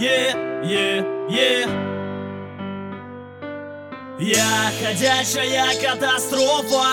Я ходячая катастрофа.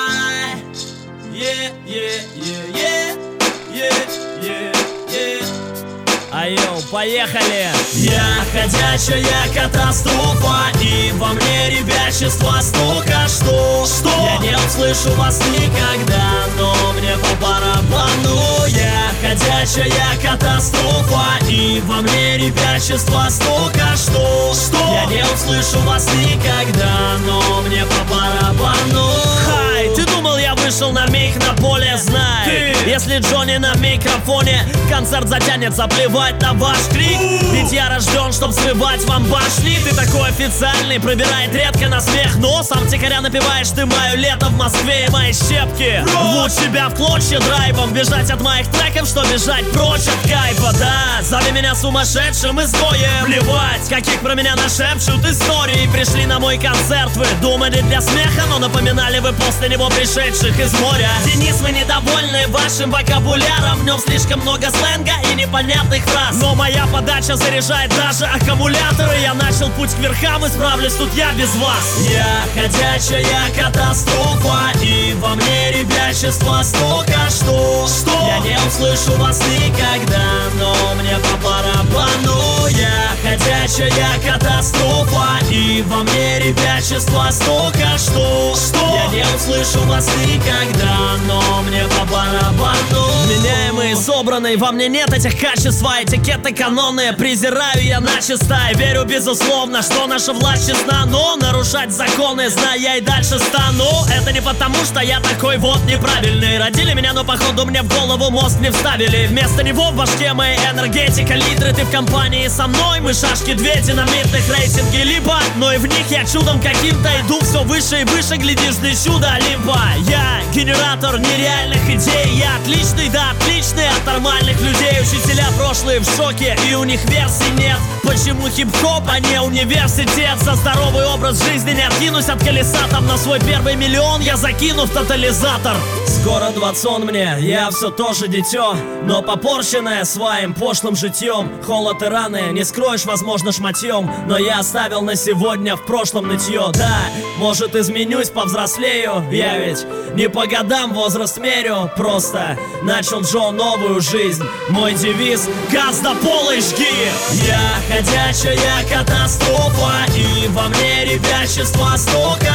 Айо, поехали! Я ходячая катастрофа, и во мне ребячество столько, что я не услышу вас никогда, но мне по барабану. Я ходячая катастрофа, и во мне ребячество столько, что я не услышу вас никогда, но мне по барабану. Хай, ты думал, я вышел на миг на поле? Знай, если Джонни на микрофоне, концерт затянется, плевать на ваш крик. Ведь я рожден, чтоб срывать вам башни. Ты такой официальный, пробирает редко на смех, но сам тихоря напеваешь ты мое лето в Москве и мои щепки. Рвут себя в клочья драйвом, бежать от моих треков, что бежать прочь от кайфа. Да, зови меня сумасшедшим изгоем, плевать, каких про меня нашепчут истории. Пришли на мой концерт, вы думали для смеха, но напоминали вы после него пришедших из моря. Денис, вы недовольны вашим вокабуляром, в нем слишком много сленга и непонятных фраз. Но моя подача заряжает даже аккумуляторы. Я начал путь к верхам, и справлюсь тут я без вас. Я ходячая катастрофа, и во мне ребячество столько, что я не услышу вас никогда, но мне по барабану. Я ходячая катастрофа, и во мне ребячество столько, что я не услышу вас никогда, но мне по барабану. Меняемый, собранный, во мне нет этих качеств, этикеты канонные презираю я начисто. И верю безусловно, что наша власть честна, но нарушать законы, зная, я и дальше стану. Это не потому, что я такой вот неправильный. Родили меня, но походу мне в голову мозг не вставили. Вместо него в башке моей энергетика, литры. Ты в компании со мной, мы шашки две, динамитных рейтинги либо, но и в них я чудом каким-то иду все выше и выше, глядишь ты чудо либо. Я генератор нереальных идей, я отличный, да отличный от нормальных людей. Учителя прошлые в шоке, и у них версий нет. Почему хип-хоп, а не университет? За здоровый образ жизни не откинусь от колеса. Там на свой первый миллион я закину в тотализатор. Скоро 20 мне, я все тоже дитё, но попорченное своим пошлым житьем. Холод и раны не скроешь, возможно, шматьем, но я оставил на сегодня в прошлом нытье. Да, может изменюсь, повзрослею, я ведь не по годам возраст мерю. Просто начал Джо новую жизнь, мой девиз — газ до пола и жги. Я ходячая катастрофа, и во мне ребячество столько,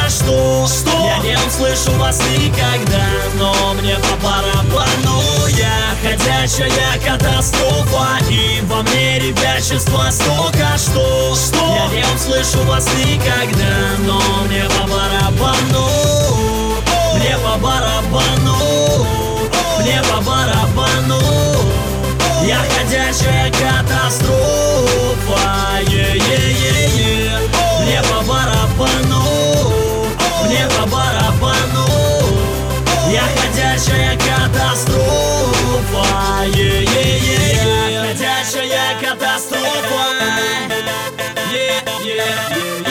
что я не услышу вас никогда, но мне по барабану. Я ходячая катастрофа, и во мне ребячество столько, что я не услышу вас никогда, но мне по барабану. Мне по барабану. Мне по барабану. Я ходячая катастрофа. Мне по барабану. Мне по барабану. Я ходячая катастрофа. Я ходячая катастрофа.